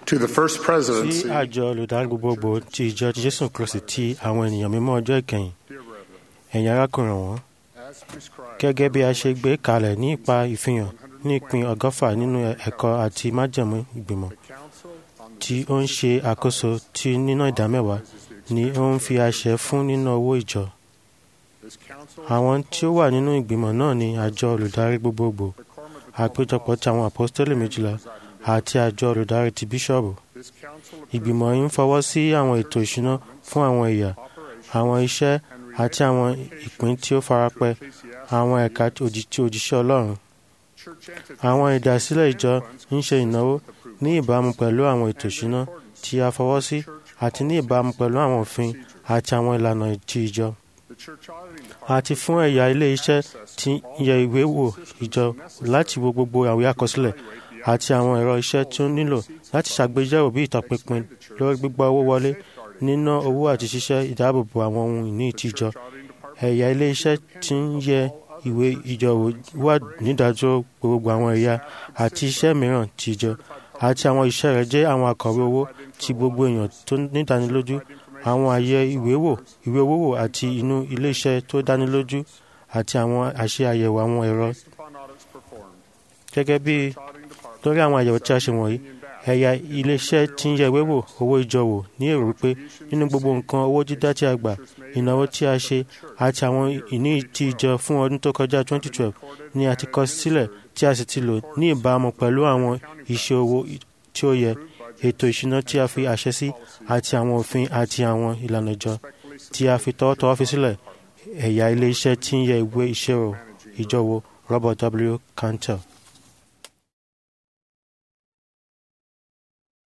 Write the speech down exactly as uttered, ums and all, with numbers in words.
To the First sí Presidency, àjọ olùdarí gbogbogbò ti ìjọ Jésù Kristi ti àwọn ènìyàn mímọ́ ọjọ́ ìkẹyìn, ẹ̀yin arákùnrin wọn, as prescribed gẹ́gẹ́ bí a ṣe gbé kalẹ̀ ní ipa ìfihàn ní ìpín ọgọ́fà nínú ẹ̀kọ́ àti májẹ̀mú ìgbìmọ̀ Council on the tí ó ń ṣe àkóso ti níná ìdámẹ́wàá ni ó ń fi àṣẹ fún níná owó ìjọ. this council, Àwọn tí ó wà nínú ìgbìmọ̀ náà ni àjọ olùdarí gbogbogbò, àpéjọpọ̀ ti àwọn àpọ́stélì méjìlá àti àjọ olùdarí ti bíṣọ́ọ̀bù. this council Ìgbìmọ̀ yìí ń fọwọ́ sí àwọn ètò ìṣúná fún àwọn ẹ̀yà, àwọn iṣẹ́ àti àwọn ìpín tí ó farapẹ́ àwọn ẹ̀ka òjì- ti òjíṣẹ́ Ọlọ́run. church entities Àwọn ìdásílẹ̀ ìjọ ń ṣe ìnáwó ní ìbámu pẹ̀lú àwọn ètò ìṣúná tí a fọwọ́ sí àti ní ìbámu pẹ̀lú àwọn òfin àti àwọn ìlànà ti ìjọ. the church auditing department Àti fún ẹ̀yà ilé iṣẹ́ tí ń yẹ ìwé wò ìjọ láti wo gbogbo àwé àkọsílẹ̀ àti àwọn ẹ̀rọ iṣẹ́ tí ó nílò láti ṣàgbéyẹ̀wò bí ìtọpinpin lórí gbígbà owó wọlé, níná owó àti ṣíṣe ìdáàbòbò àwọn ohun ìní ti ìjọ. auditing department Ẹ̀yà ilé iṣẹ́ tí ń yẹ ìwé ìjọ wò wà nídàájọ́ gbogbo àwọn ẹ̀yà àti iṣẹ́ mìíràn ti ìjọ, àti àwọn iṣẹ́ rẹ̀ jẹ́ àwọn akọ̀wé owó ti gbogbo èèyàn tó nídánilójú, àwọn àyẹ ìwé wò ìwé owó wò àti inú ilé iṣẹ́ tó dánilójú, àti àwọn àṣẹ àyẹ̀wò àwọn ẹ̀rọ. upon audits performed. Gẹ́gẹ́ bí Auditing department lórí àwọn àyẹ̀wò tí a ṣe wọ̀nyí, ẹ̀yà ilé iṣẹ́ tí ń yẹ ìwé wò owó ìjọ wò ní èrò wípé nínú gbogbo nǹkan owó dídá tí a gbà, ìnáwó tí a ṣe àti àwọn ìní ti ìjọ fún ọdún tó kọjá twenty twelve ni a ti kọ sílẹ̀ tí a sì ti lò ní ìbámu pẹ̀lú àwọn iṣẹ́ owó tí ó yẹ, ètò ìṣúná tí a fi àṣẹ sí àti àwọn òfin àti àwọn ìlànà ìjọ tí a fi tọwọ́tọwọ́ fi sílẹ̀. Ẹ̀yà ilé iṣẹ́ tí ń yẹ ìwé ìṣirò ìjọ wò Robert W. Cantor.